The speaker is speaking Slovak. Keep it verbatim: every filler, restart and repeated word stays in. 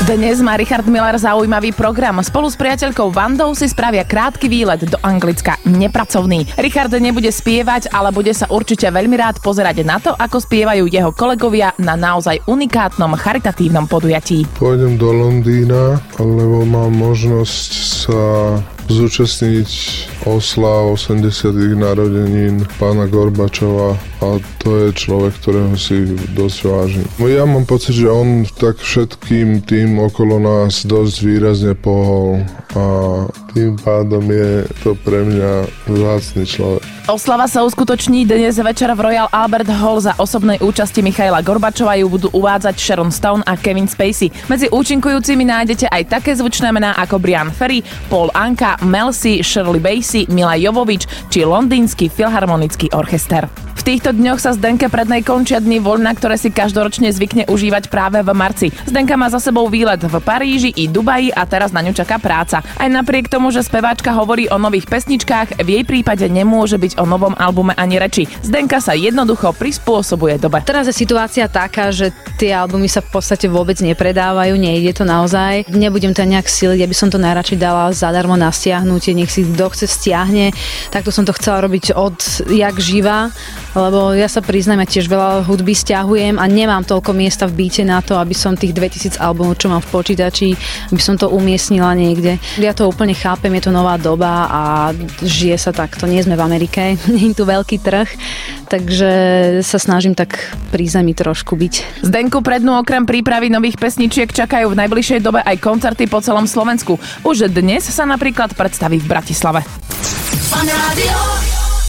Dnes má Richard Miller zaujímavý program. Spolu s priateľkou Vandou si spravia krátky výlet do Anglicka, nepracovný. Richard nebude spievať, ale bude sa určite veľmi rád pozerať na to, ako spievajú jeho kolegovia na naozaj unikátnom charitatívnom podujatí. Pôjdem do Londýna, lebo mám možnosť sa zúčastniť oslav osemdesiatych narodenín pána Gorbačova a to je človek, ktorého si dosť vážim. Ja mám pocit, že on tak všetkým tým okolo nás dosť výrazne pohol a tým pádom je to pre mňa vzácny človek. Oslava sa uskutoční dnes večer v Royal Albert Hall za osobnej účasti Michaila Gorbačova. Ju budú uvádzať Sharon Stone a Kevin Spacey. Medzi účinkujúcimi nájdete aj také zvučné mená ako Brian Ferry, Paul Anka, Mel C, Shirley Bassey, Mila Jovovič či Londýnsky filharmonický orchester. V týchto dňoch sa Zdenke Prednej končia dni voľna, ktoré si každoročne zvykne užívať práve v marci. Zdenka má za sebou výlet v Paríži i Dubaji a teraz na ňu čaká práca. Aj napriek tomu, že speváčka hovorí o nových pesničkách, v jej prípade nemôže byť o novom albume ani reči. Zdenka sa jednoducho prispôsobuje dobe. Teraz je situácia taká, že tie albumy sa v podstate vôbec nepredávajú, nejde to naozaj. Nebudem to nejak siliť, aby som to najradšej dala zadarmo na stiahnutie, nech si kto chce stiahne. Takto som to chcela robiť od jak živa, lebo ja sa priznám, ja tiež veľa hudby stiahujem a nemám toľko miesta v byte na to, aby som tých dvetisíc albumov, čo mám v počítači, aby som to umiestnila niekde. Ja to úplne chápem, je to nová doba a žije sa takto. Nie sme v Amerike, nie je tu veľký trh, takže sa snažím tak pri zemi trošku byť. Zdenku Prednú okrem prípravy nových pesničiek čakajú v najbližšej dobe aj koncerty po celom Slovensku. Už dnes sa napríklad predstaví v Bratislave. Fan rádio.